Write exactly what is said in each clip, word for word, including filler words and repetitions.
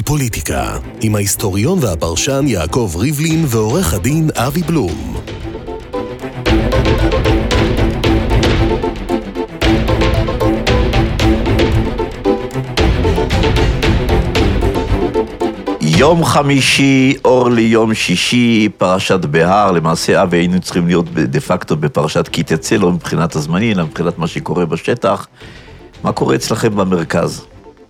פוליטיקה, עם ההיסטוריון והפרשן יעקב ריבלין ועורך הדין אבי בלום. יום חמישי, אור ליום שישי, פרשת בהר, למעשה אבי היינו צריכים להיות דה פקטו בפרשת כי תצא, לא מבחינת הזמני, אלא מבחינת מה שקורה בשטח. מה קורה אצלכם במרכז?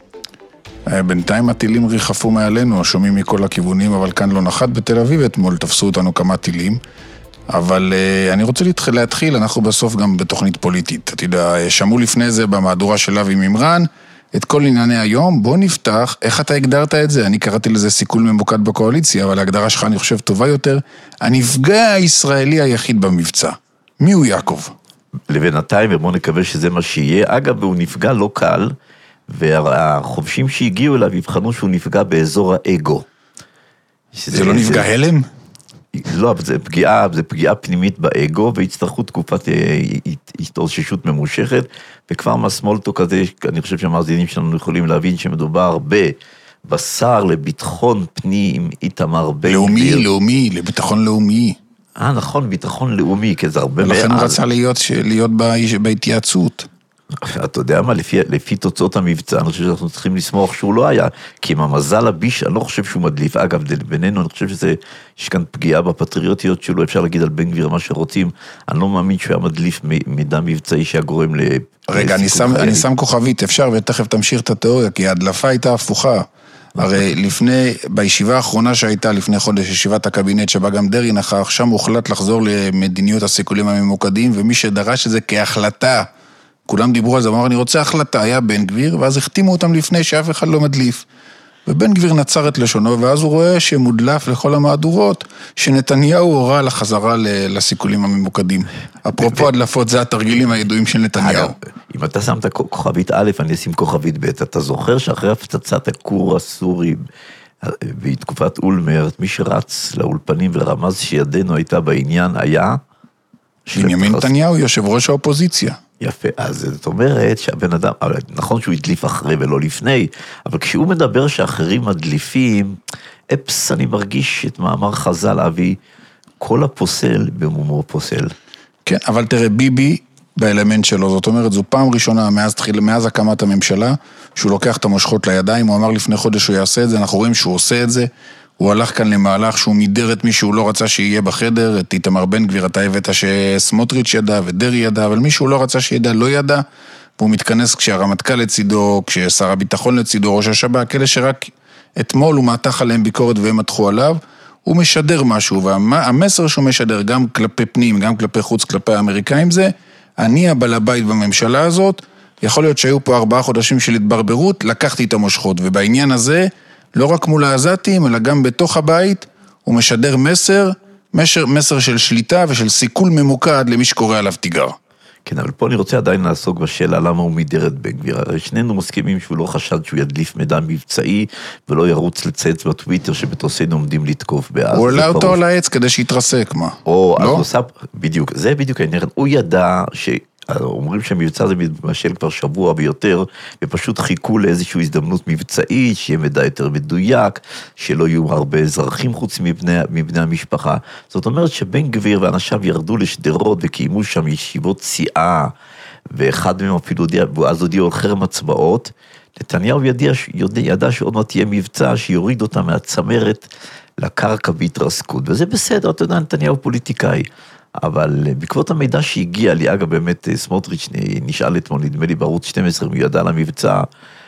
בינתיים הטילים ריחפו מעלינו, שומעים מכל הכיוונים, אבל כאן לא נחת בתל אביב, אתמול תפסו אותנו כמה טילים. אבל uh, אני רוצה להתחיל, להתחיל, אנחנו בסוף גם בתוכנית פוליטית. אתה יודע, שמעו לפני זה במהדורה של אבי מימרן, את כל ענייני היום, בוא נפתח, איך אתה הגדרת את זה? אני קראתי לזה סיכול ממוקד בקואליציה, אבל ההגדרה שלך אני חושב טובה יותר. הנפגע הישראלי היחיד במבצע. מי הוא יעקב? לבינתיים, ובוא נקווה שזה מה שיהיה. אגב, הוא נפגע לא קל, והחובשים שהגיעו אליו יבחנו שהוא נפגע באזור האגו. זה לא נפגע הלם? לא, אבל זה פגיעה, זה פגיעה פנימית באגו, והצטרכו תקופת התאוששות ממושכת, וכבר מהסמולטו כזה, אני חושב שהמאזינים שלנו יכולים להבין שמדובר בבשר לביטחון פנים, איתמר בן גביר. לאומי, לאומי, לביטחון לאומי. אה, נכון, ביטחון לאומי, כי זה הרבה מעל. ולכן הוא רצה להיות, להיות בהתייעצות. אתה יודע מה, לפי, לפי תוצאות המבצע, אני חושב שאנחנו צריכים לסמוך שהוא לא היה, כי עם המזל הביש, אני לא חושב שהוא מדליף, אגב, בינינו, אני חושב שזה, יש כאן פגיעה בפטריוטיות שלו, אפשר להגיד על בן גביר מה שרוצים, אני לא מאמין שהוא היה מדליף מידע מבצעי שהגורם ל... רגע, אני שם, אני שם כוכבית, אפשר, ותכף תמשיך את התיאוריה, כי ההדלפה הייתה הפוכה, הרי לפני, בישיבה האחרונה שהייתה לפני חודש, ישיבת הקבינט שבה גם דרעי נכח, שם הוחלט לחזור למדיניות הסיכולים הממוקדים, ומי שדרש את זה כהחלטה, כולם דיברו על זה, אמר, אני רוצה החלטה, היה בן גביר, ואז החתימו אותם לפני שאף אחד לא מדליף. ובן גביר נצר את לשונו, ואז הוא רואה שמודלף לכל המהדורות, שנתניהו הורה לחזרה לסיכולים הממוקדים. אפרופו הדלפות, זה התרגילים הידועים של נתניהו. אם אתה שמת כוכבית א', אני אשים כוכבית ב', אתה זוכר שאחרי הפצצת הכור הסורי, בתקופת אולמרט, מי שרץ לאולפנים ורמז שידנו הייתה בעניין, היה... בנימין נתניהו, יושב ראש האופוזיציה. יפה, אז זאת אומרת שהבן אדם, נכון שהוא הדליף אחרי ולא לפני, אבל כשהוא מדבר שאחרים מדליפים, אפס, אני מרגיש את מאמר חז"ל, אבי, כל הפוסל במומו פוסל. כן, אבל תראה, ביבי באלמנט שלו, זאת אומרת, זו פעם ראשונה מאז, תחיל, מאז הקמת הממשלה, שהוא לוקח את המושכות לידיים, הוא אמר לפני חודש שהוא יעשה את זה, אנחנו רואים שהוא עושה את זה, הוא הלך כאן למהלך שהוא מידר את מי שהוא לא רצה שיהיה בחדר, את איתמר בן גביר, אתה הבאת שסמוטריץ' ידע ודרעי ידע, אבל מי שהוא לא רצה שידע לא ידע, והוא מתכנס כשהרמטכ"ל לצידו, כששר הביטחון לצידו, ראש השב"כ, אלה שרק אתמול הוא מתח עליהם ביקורת והם מתחו עליו, הוא משדר משהו, והמסר שהוא משדר גם כלפי פנים, גם כלפי חוץ, כלפי האמריקאים זה, אני הבעל הבית בממשלה הזאת, יכול להיות שהיו פה ארבעה חודשים של התברברות, לקחתי את המושכות, ובעניין הזה, לא רק מול העזתים, אלא גם בתוך הבית, הוא משדר מסר, מסר, מסר של שליטה ושל סיכול ממוקד למי שקורא עליו תיגר. כן, אבל פה אני רוצה עדיין לעסוק בשאלה למה הוא מידר את בן גביר. הרי שנינו מסכימים שהוא לא חשד שהוא ידליף מידע מבצעי, ולא ירוץ לצייץ בטוויטר שבתוסינו עומדים לתקוף בעזה. הוא עולה אותו על העץ כדי שיתרסק, מה? או, לא? אז הוא עושה, בדיוק, זה בדיוק העניין. הוא ידע ש... אומרים שהמבצע הזה מתמשל כבר שבוע ויותר, ופשוט חיכו לאיזושהי הזדמנות מבצעית, שיהיה מידע יותר מדויק, שלא יהיו הרבה אזרחים חוץ מבני, מבני המשפחה. זאת אומרת שבן גביר ואנשיו ירדו לשדרות, וקיימו שם ישיבות סיעה, ואחד מהם אפילו הודיע, ואז הודיעו על חרם הצבעות, נתניהו ידע, ידע, ידע שעוד מעט תהיה מבצע, שיוריד אותה מהצמרת לקרקע בהתרסקות, וזה בסדר, אתה יודע, נתניהו פוליטיקאי, אבל בעקבות המידע שהגיע לי, אגב באמת סמוטריץ' נשאל אתמול, נדמה לי בערוץ שתים עשרה, הוא ידע על המבצע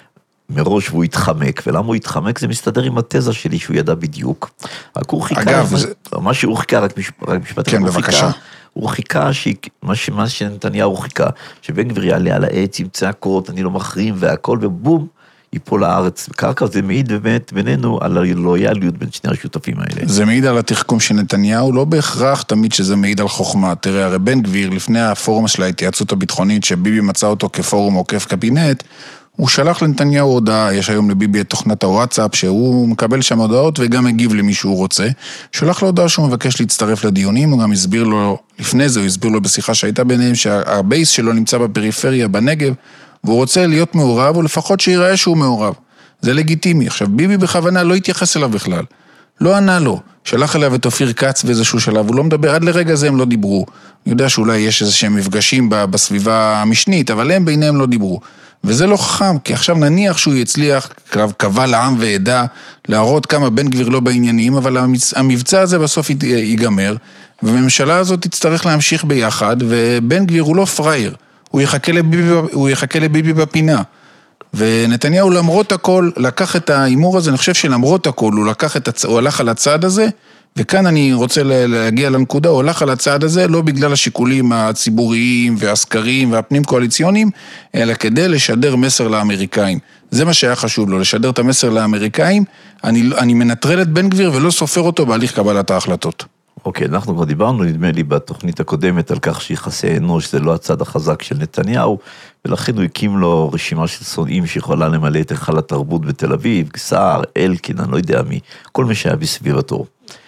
מראש והוא התחמק, ולמה הוא התחמק? זה מסתדר עם התזה שלי שהוא ידע בדיוק. רק הוא חיכה, אגב, זה... מה שהוא חיכה, רק משפט, כן, בבקשה. הוא חיכה, ש... מה, ש... מה שנתניהו חיכה, שבן גביר יעלה על העץ עם צעקות, אני לא מחרים והכל, ובום, ייפול לארץ. קרקע זה מעיד באמת בינינו על הלויאליות בין שני השותפים האלה. זה מעיד על התחכום של נתניהו, לא בהכרח תמיד שזה מעיד על חוכמה. תראה, הרי בן גביר, לפני הפורום של ההתייעצות הביטחונית, שביבי מצא אותו כפורום עוקף קבינט, הוא שלח לנתניהו הודעה, יש היום לביבי את תוכנת הוואטסאפ, שהוא מקבל שם הודעות וגם מגיב למי שהוא רוצה. שלח לו הודעה שהוא מבקש להצטרף לדיונים, הוא גם הסביר לו, לפני זה הוא הסביר לו בשיחה שהייתה ביניהם, שהבייס שלו נמצא בפריפריה, בנגב, והוא רוצה להיות מעורב, או לפחות שיראה שהוא מעורב. זה לגיטימי. עכשיו, ביבי בכוונה לא התייחס אליו בכלל. לא ענה לו. שלח אליו את אופיר כץ באיזשהו שלב, הוא לא מדבר, עד לרגע זה הם לא דיברו. אני יודע שאולי יש איזשהם מפגשים בסביבה המשנית, אבל הם ביניהם לא דיברו. וזה לא חכם, כי עכשיו נניח שהוא יצליח, קבע לעם ועדה, להראות כמה בן גביר לא בעניינים, אבל המבצע הזה בסוף ייגמר, והממשלה הזאת תצטרך להמשיך ביחד, ובן גביר הוא לא פרייר, הוא יחכה לביבי, הוא יחכה לביבי בפינה. ונתניהו למרות הכל לקח את האימור הזה, אני חושב שלמרות הכל הוא לקח את הצ... הוא הלך על הצעד הזה, וכאן אני רוצה להגיע לנקודה, הוא הלך על הצעד הזה לא בגלל השיקולים הציבוריים והסקרים והפנים קואליציוניים, אלא כדי לשדר מסר לאמריקאים. זה מה שהיה חשוב לו, לשדר את המסר לאמריקאים, אני, אני מנטרל את בן גביר ולא סופר אותו בהליך קבלת ההחלטות. אוקיי, אנחנו כבר דיברנו, נדמה לי, בתוכנית הקודמת על כך שיחסי אנוש זה לא הצד החזק של נתניהו, ולכן הוא הקים לו רשימה של שונאים שיכולה למלא את היכל התרבות בתל אביב, סער, אלקין, אני לא יודע מי, כל מי שהיה בסביבתו.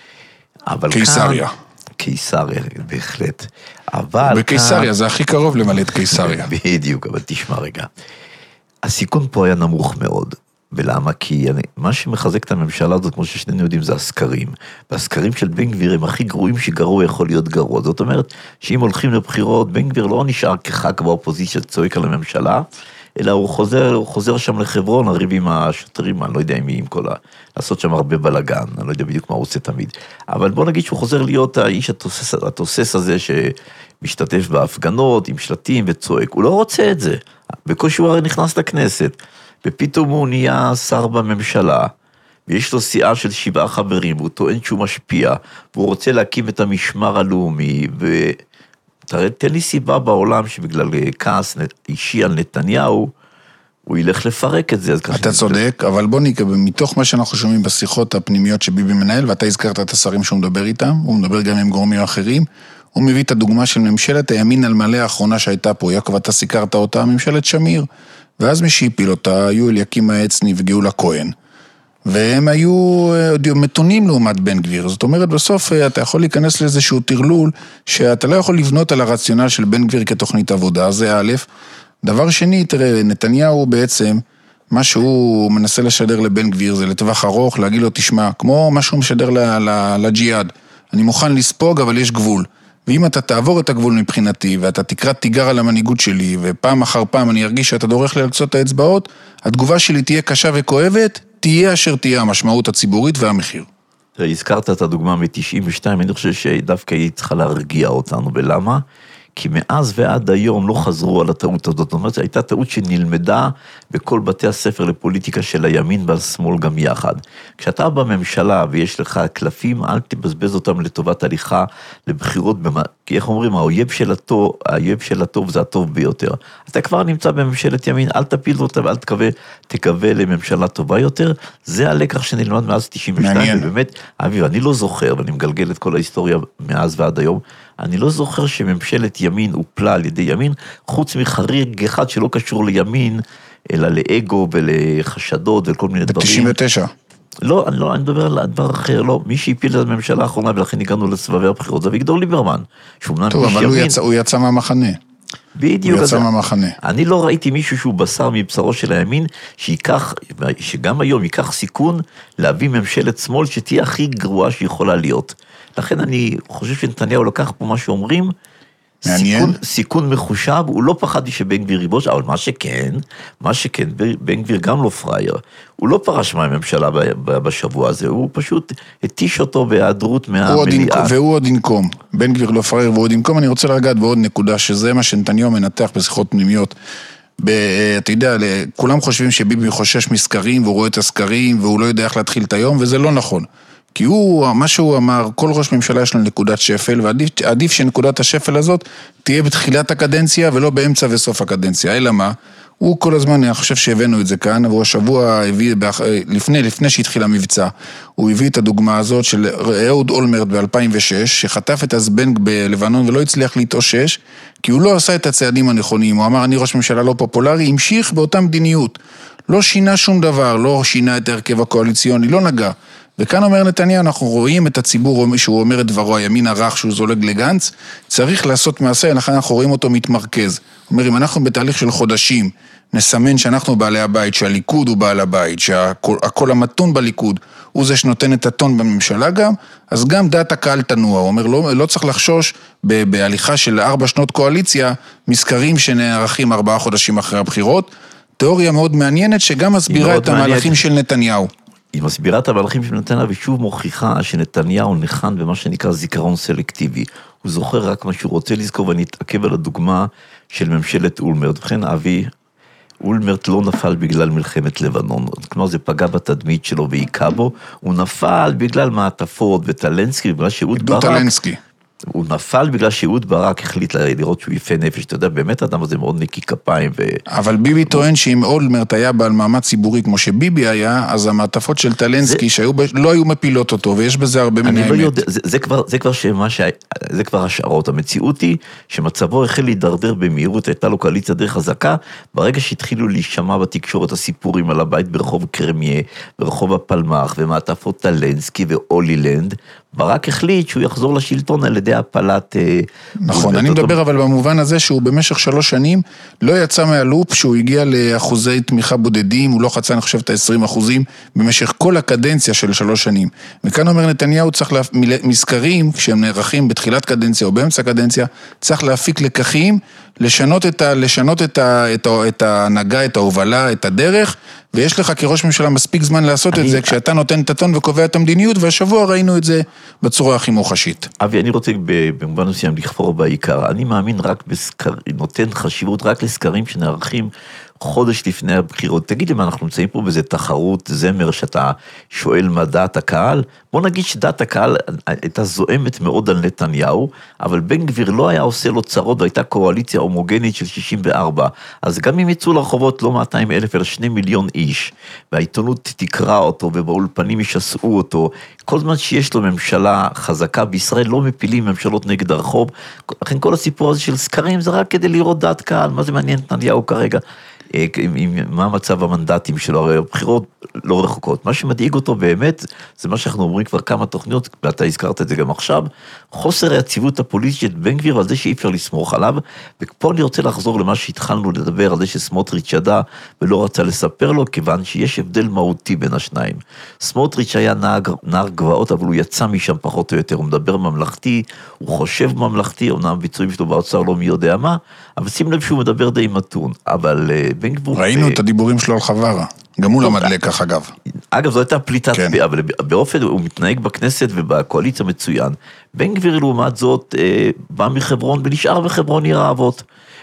קיסריה. כאן, קיסריה, בהחלט. אבל בקיסריה, כאן... זה הכי קרוב למלא את קיסריה. בדיוק, אבל תשמע רגע. הסיכון פה היה נמוך מאוד. ולמה? כי אני, מה שמחזק את הממשלה הזאת, כמו ששנינו יודעים, זה הסקרים. והסקרים של בן גביר הם הכי גרועים שגרוע יכול להיות גרוע. זאת אומרת, שאם הולכים לבחירות, בן גביר לא נשאר כחק באופוזיציה צועק על הממשלה, אלא הוא חוזר, הוא חוזר שם לחברון, הריב עם השוטרים, אני לא יודע עם מי, עם כל ה... לעשות שם הרבה בלגן, אני לא יודע בדיוק מה הוא עושה תמיד. אבל בוא נגיד שהוא חוזר להיות האיש התוסס, התוסס הזה שמשתתף בהפגנות, עם שלטים וצועק. הוא לא רוצה את זה. בקושי הוא הרי נכנס לכנסת. ופתאום הוא נהיה שר בממשלה, ויש לו סיעה של שבעה חברים, והוא טוען שהוא משפיע, והוא רוצה להקים את המשמר הלאומי, ותן לי סיבה בעולם שבגלל כעס אישי על נתניהו, הוא ילך לפרק את זה. אתה צודק, אבל בוא נקרא, מתוך מה שאנחנו שומעים בשיחות הפנימיות שביבי מנהל, ואתה הזכרת את השרים שהוא מדבר איתם, הוא מדבר גם עם גורמים אחרים, הוא מביא את הדוגמה של ממשלת הימין על מלא האחרונה שהייתה פה, יעקב, אתה סיקרת אותה, ממשלת שמיר, ואז מי שהפיל אותה היו אליקים העצני וגאולה כהן, והם היו מתונים לעומת בן גביר. זאת אומרת, בסוף אתה יכול להיכנס לאיזשהו תרלול, שאתה לא יכול לבנות על הרציונל של בן גביר כתוכנית עבודה, זה א'. דבר שני, תראה, נתניהו בעצם, מה שהוא מנסה לשדר לבן גביר, זה לטווח ארוך, להגיד לו, תשמע, כמו מה שהוא משדר לג'יהאד, אני מוכן לספוג, אבל יש גבול. ואם אתה תעבור את הגבול מבחינתי, ואתה תקרא תיגר על המנהיגות שלי, ופעם אחר פעם אני ארגיש שאתה דורך ללצות את האצבעות, התגובה שלי תהיה קשה וכואבת, תהיה אשר תהיה המשמעות הציבורית והמחיר. הזכרת את הדוגמה מ-תשעים ושתיים, אני חושב שדווקא היא צריכה להרגיע אותנו, ולמה? כי מאז ועד היום לא חזרו על הטעות הזאת, זאת אומרת, הייתה טעות שנלמדה בכל בתי הספר לפוליטיקה של הימין והשמאל גם יחד. כשאתה בממשלה ויש לך קלפים, אל תבזבז אותם לטובת הליכה לבחירות, במה, כי איך אומרים, האויב של הטוב, האויב של הטוב זה הטוב ביותר. אתה כבר נמצא בממשלת ימין, אל תפיל אותה ואל תקווה, תקווה לממשלה טובה יותר, זה הלקח שנלמד מאז תשעים ושתיים, מעניין. ובאמת, אביב, אני לא זוכר, ואני מגלגל את כל ההיסטוריה מאז ועד היום, אני לא זוכר שממשלת ימין הופלה על ידי ימין, חוץ מחריג אחד שלא קשור לימין, אלא לאגו ולחשדות וכל מיני דברים. ב-תשעים ותשע. לא, אני לא, אני מדבר על דבר אחר, לא. מי שהפיל את הממשלה האחרונה, ולכן הגענו לסבבי הבחירות, זה אביגדור ליברמן. טוב, אבל הוא יצא, הוא יצא מהמחנה. בדיוק. הוא יצא מהמחנה. אני לא ראיתי מישהו שהוא בשר מבשרו של הימין, שיקח, שגם היום ייקח סיכון להביא ממשלת שמאל שתהיה הכי גרועה שיכולה להיות. לכן אני חושב שנתניהו לקח פה מה שאומרים, סיכון, סיכון מחושב, הוא לא פחד שבן גביר ריבוש, אבל מה שכן, מה שכן, בן גביר גם לא פרייר, הוא לא פרש מהממשלה בשבוע הזה, הוא פשוט התיש אותו בהיעדרות מהמליאה. והוא עוד ינקום, בן גביר לא פרייר והוא עוד ינקום, אני רוצה לגעת בעוד נקודה, שזה מה שנתניהו מנתח בשיחות פנימיות, אתה יודע, כולם חושבים שביבי חושש מסקרים, והוא רואה את הסקרים, והוא לא יודע איך להתחיל את היום, וזה לא נכון. כי הוא, מה שהוא אמר, כל ראש ממשלה יש לו נקודת שפל, ועדיף שנקודת השפל הזאת תהיה בתחילת הקדנציה, ולא באמצע וסוף הקדנציה. אלא מה? הוא כל הזמן, אני חושב שהבאנו את זה כאן, והוא השבוע הביא, לפני, לפני שהתחיל המבצע, הוא הביא את הדוגמה הזאת של אהוד אולמרט ב-אלפיים ושש, שחטף את הזבנג בלבנון ולא הצליח להתאושש, כי הוא לא עשה את הצעדים הנכונים. הוא אמר, אני ראש ממשלה לא פופולרי, המשיך באותה מדיניות. לא שינה שום דבר, לא שינה את הרכב הקואליציוני, לא נגע. וכאן אומר נתניהו, אנחנו רואים את הציבור שהוא אומר את דברו, הימין הרך שהוא זולג לגנץ, צריך לעשות מעשה, לכן אנחנו רואים אותו מתמרכז. אומר, אם אנחנו בתהליך של חודשים, נסמן שאנחנו בעלי הבית, שהליכוד הוא בעל הבית, שהכל המתון בליכוד הוא זה שנותן את הטון בממשלה גם, אז גם דעת הקהל תנוע. הוא אומר, לא, לא צריך לחשוש בהליכה של ארבע שנות קואליציה, מסקרים שנערכים ארבעה חודשים אחרי הבחירות. תיאוריה מאוד מעניינת שגם מסבירה את המהלכים של נתניהו. היא מסבירה את המהלכים של נתניהו, ושוב מוכיחה שנתניהו נחן במה שנקרא זיכרון סלקטיבי. הוא זוכר רק מה שהוא רוצה לזכור, ואני אתעכב על הדוגמה של ממשלת אולמרט. וכן, אבי, אולמרט לא נפל בגלל מלחמת לבנון. כלומר, זה פגע בתדמית שלו והיכה בו. הוא נפל בגלל מעטפות וטלנסקי, בגלל שאהוד ברק. טלנסקי. הוא נפל בגלל שאהוד ברק החליט לראות שהוא יפה נפש, אתה יודע, באמת האדם הזה מאוד נקי כפיים. ו... אבל ביבי טוען שאם אולמרט היה בעל מעמד ציבורי כמו שביבי היה, אז המעטפות של טלנסקי זה... שהיו, לא היו מפילות אותו, ויש בזה הרבה מן האמת. לא יודע, זה, זה כבר, זה כבר שמה ש... זה כבר השערות. המציאות היא שמצבו החל להידרדר במהירות, הייתה לו קואליציה די חזקה, ברגע שהתחילו להישמע בתקשורת הסיפורים על הבית ברחוב קרמיה, ברחוב הפלמח, ומעטפות טלנסקי ואולילנד, ברק החליט שהוא יחזור לשלטון על ידי הפלת... נכון, אני מדבר אבל במובן הזה שהוא במשך שלוש שנים לא יצא מהלופ, שהוא הגיע לאחוזי תמיכה בודדים, הוא לא חצה, אני חושב, את ה-עשרים אחוזים במשך כל הקדנציה של שלוש שנים. וכאן אומר נתניהו, צריך מזכרים, כשהם נערכים בתחילת קדנציה או באמצע קדנציה, צריך להפיק לקחים, לשנות את ה, לשנות את ה, את ה, את ההנהגה, את ההובלה, את הדרך, ויש לך כראש ממשלה מספיק זמן לעשות את זה, כשאתה נותן את הטון וקובע את המדיניות, והשבוע ראינו את זה בצורה הכי מוחשית. אבי, אני רוצה במובן מסוים לכפור בעיקר. אני מאמין רק בסקרים, נותן חשיבות רק לסקרים שנערכים חודש לפני הבחירות. תגיד לי מה, אנחנו נמצאים פה באיזה תחרות זמר שאתה שואל מה דעת הקהל? בוא נגיד שדעת הקהל הייתה זועמת מאוד על נתניהו, אבל בן גביר לא היה עושה לו צרות, והייתה קואליציה הומוגנית של שישים וארבע. אז גם אם יצאו לרחובות לא מאתיים אלף אלא שני מיליון איש, והעיתונות תקרא אותו ובאולפנים ישסעו אותו, כל זמן שיש לו ממשלה חזקה בישראל, לא מפילים ממשלות נגד הרחוב. לכן כל הסיפור הזה של סקרים זה רק כדי לראות דעת קהל. מה זה מעניין נתניהו כרגע? מה המצב המנדטים שלו? הרי הבחירות לא רחוקות. מה שמדאיג אותו באמת, זה מה שאנחנו אומרים כבר כמה תוכניות, ואתה הזכרת את זה גם עכשיו, חוסר היציבות הפוליטית של בן גביר, על זה שאי אפשר לסמוך עליו, ופה אני רוצה לחזור למה שהתחלנו לדבר, על זה שסמוטריץ' ידע ולא רצה לספר לו, כיוון שיש הבדל מהותי בין השניים. סמוטריץ' היה נער, נער גבעות, אבל הוא יצא משם פחות או יותר, הוא מדבר ממלכתי, הוא חושב ממלכתי, אומנם ביצועים שלו באוצר לא מי יודע מה, אבל שים לב שהוא מדבר די מתון, אבל בן גביר... ראינו את הדיבורים שלו על חברה, גם הוא לא מדלק כך אגב. אגב, זו הייתה פליטת פה, אבל באופן הוא מתנהג בכנסת ובקואליציה מצוין. בן גביר לעומת זאת בא מחברון ונשאר בחברון עיר האבות.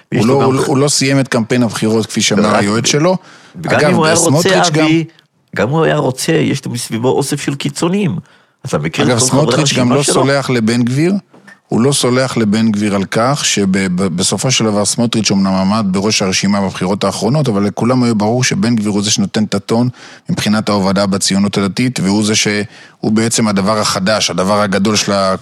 הוא לא סיים את קמפיין הבחירות כפי שאמר היועץ שלו. גם אם הוא היה רוצה, אבי, גם הוא היה רוצה, יש לו מסביבו אוסף של קיצונים. אגב, סמוטריץ' גם לא סולח לבן גביר, הוא לא סולח לבן גביר על כך שבסופו של דבר סמוטריץ' אמנם עמד בראש הרשימה בבחירות האחרונות, אבל לכולם היה ברור שבן גביר הוא זה שנותן את הטון מבחינת ההובלה בציונות הדתית, והוא זה שהוא בעצם הדבר החדש, הדבר הגדול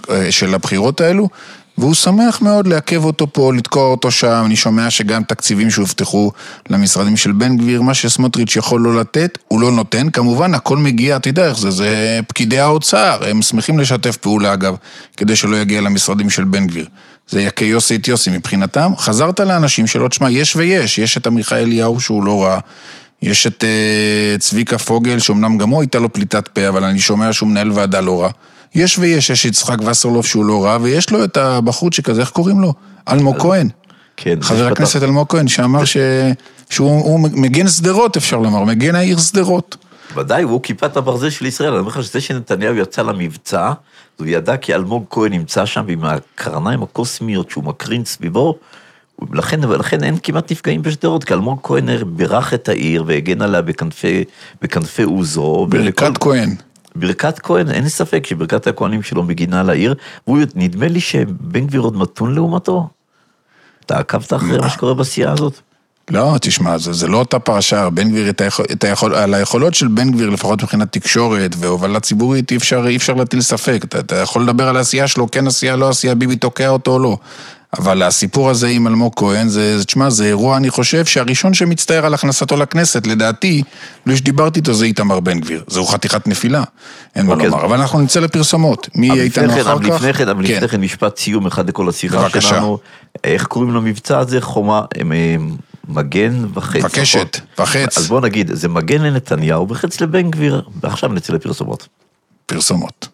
של הבחירות האלו, והוא שמח מאוד לעכב אותו פה, לתקוע אותו שם. אני שומע שגם תקציבים שהובטחו למשרדים של בן גביר, מה שסמוטריץ' יכול לא לתת, הוא לא נותן. כמובן, הכל מגיע, אתה יודע איך זה, זה פקידי האוצר, הם שמחים לשתף פעולה אגב, כדי שלא יגיע למשרדים של בן גביר. זה יקי יוסי את יוסי מבחינתם. חזרת לאנשים שלא תשמע, יש ויש, יש את עמיחי אליהו שהוא לא רע, יש את uh, צביקה פוגל, שאומנם גם הוא הייתה לו פליטת פה, אבל אני שומע שהוא מנהל ועדה לא רע. יש ויש, יש יצחק וסרלוף שהוא לא רע, ויש לו את הבחורצ'יק הזה, איך קוראים לו? אלמוג כהן. כן. חבר הכנסת אלמוג כהן, שאמר ש... שהוא מגן סדרות, אפשר לומר, מגן העיר סדרות. ודאי, הוא כיפת הברזל של ישראל. אני אומר לך שזה שנתניהו יצא למבצע, הוא ידע כי אלמוג כהן נמצא שם, ועם הקרניים הקוסמיות שהוא מקרין סביבו, לכן, ולכן אין כמעט נפגעים בשדרות, כי אלמוג כהן בירך את העיר, והגן עליה בכנפי, בכנפי עוזו. ברכת ולכל... כהן. ברכת כהן, אין ספק שברכת הכהנים שלו מגינה לעיר, והוא נדמה לי שבן גביר עוד מתון לעומתו. אתה עקבת אחרי מה שקורה בסיעה הזאת? לא, תשמע, זה, זה לא אותה פרשה, בן גביר, את היכול, את היכול, על היכולות של בן גביר, לפחות מבחינת תקשורת והובלה ציבורית, אי אפשר, אי אפשר להטיל ספק. אתה, אתה יכול לדבר על העשייה שלו, כן עשייה, לא עשייה, ביבי תוקע אותו או לא. אבל הסיפור הזה עם אלמוג כהן, זה, תשמע, זה אירוע, אני חושב, שהראשון שמצטער על הכנסתו לכנסת, לדעתי, בלי שדיברתי איתו, זה איתמר בן גביר. זהו חתיכת נפילה, אין מה לומר. אבל אנחנו נצא לפרסומות. מי יהיה איתנו אחר כך? לפני כן, אבל לפני כן, משפט סיום אחד לכל השיחה שלנו. איך קוראים למבצע הזה? חומה, מגן וחץ. וקשת, וחץ. אז בוא נגיד, זה מגן לנתניהו וחץ לבן גביר, ועכשיו נצא לפרסומות. פרסומות.